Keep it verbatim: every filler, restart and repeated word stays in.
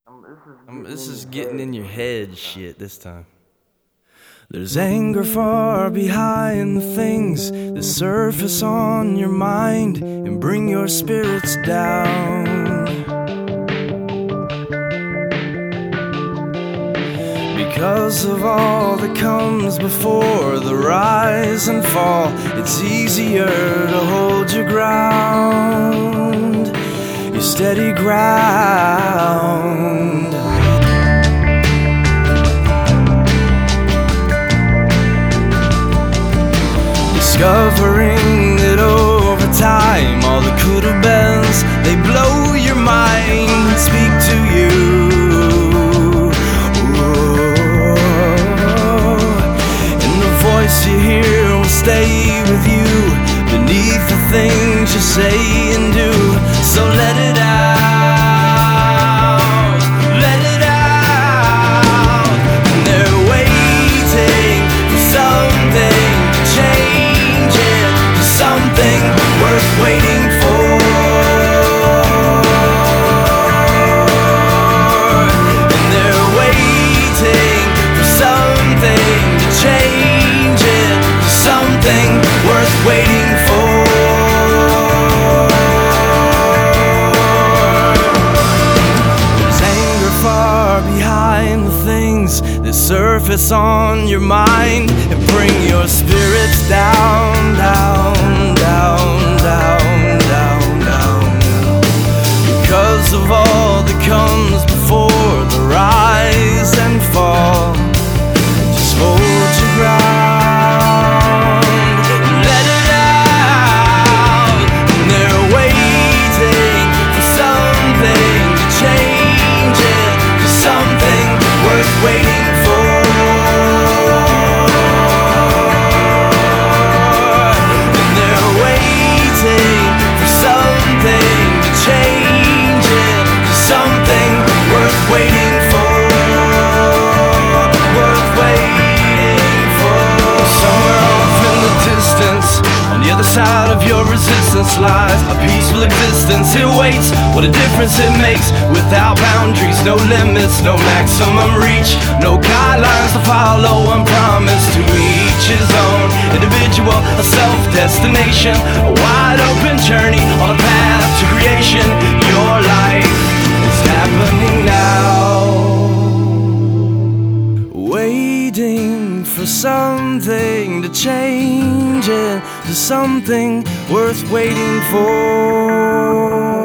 Um, this is getting in your head shit this time. There's anger far behind the things that surface on your mind and bring your spirits down. Because of all that comes before the rise and fall, it's easier to hold your ground, your steady ground. Discovering that over time all the could-have beens, they blow your mind and speak to you. Whoa. And the voice you hear will stay with you beneath the things you say and do. So let it out, let it out. And they're waiting for something to change, something worth waiting for. And they're waiting for something to change it to something worth waiting for. There's anger far behind the things that surface on your mind and bring your spirits down, down, down, down, down, down. Because of all that comes before the rise and fall, just hold your ground and let it out. And they're waiting for something to change it to something worth waiting for. Waiting for, worth waiting for. Somewhere off in the distance, on the other side of your resistance lies a peaceful existence. It waits, what a difference it makes. Without boundaries, no limits, no maximum reach, no guidelines to follow, one promise to each his own. Individual, a self-destination, a wide open journey on a path to creation. Your life is happening now. Waiting for something to change it to something worth waiting for.